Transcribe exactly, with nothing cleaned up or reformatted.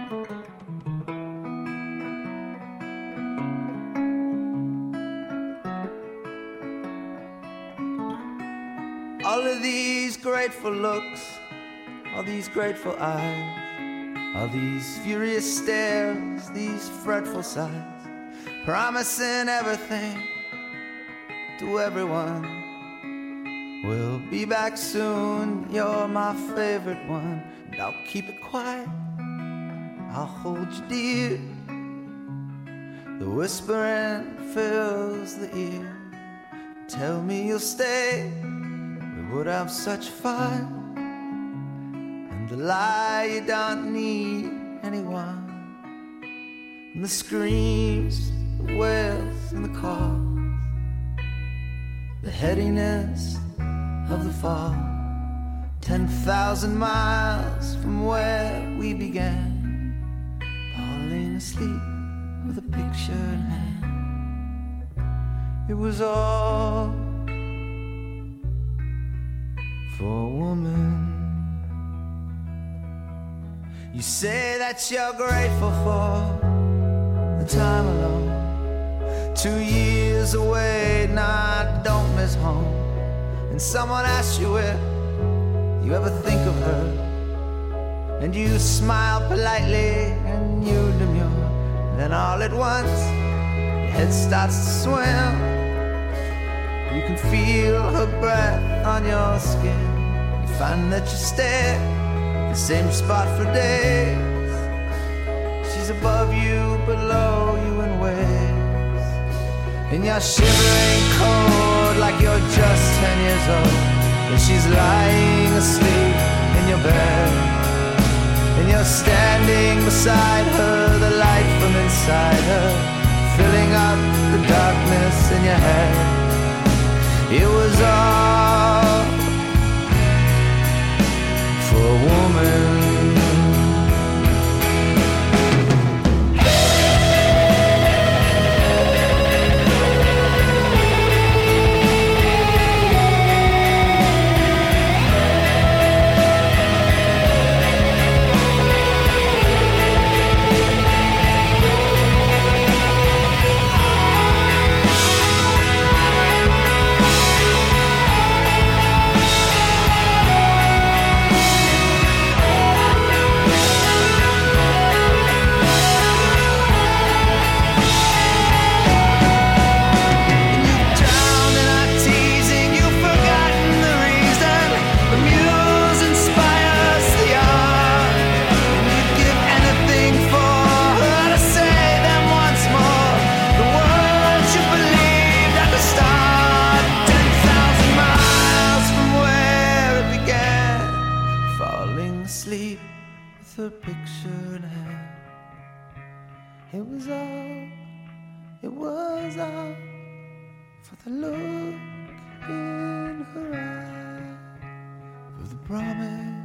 All of these grateful looks, all these grateful eyes, all these furious stares, these fretful sighs, promising everything to everyone. We'll be back soon, you're my favorite one, and I'll keep it quiet, I'll hold you dear. The whispering fills the ear. Tell me you'll stay, we would have such fun. And the lie, you don't need anyone. And the screams, the wails, and the calls, the headiness of the fall. Ten thousand miles from where we began, falling asleep with a picture in hand. It was all for a woman. You say that you're grateful for the time alone, two years away, nah, I don't miss home. And someone asks you if you ever think of her, and you smile politely and you demur. Then all at once your head starts to swim. You can feel her breath on your skin. You find that you stare at the same spot for days. She's above you, below you in waves, and you're shivering cold like you're just ten years old. And she's lying asleep in your bed, and you're standing beside her, the light from inside her filling up the darkness in your head. It was all for a woman. Asleep with her picture in hand. It was all, it was all for the look in her eye, for the promise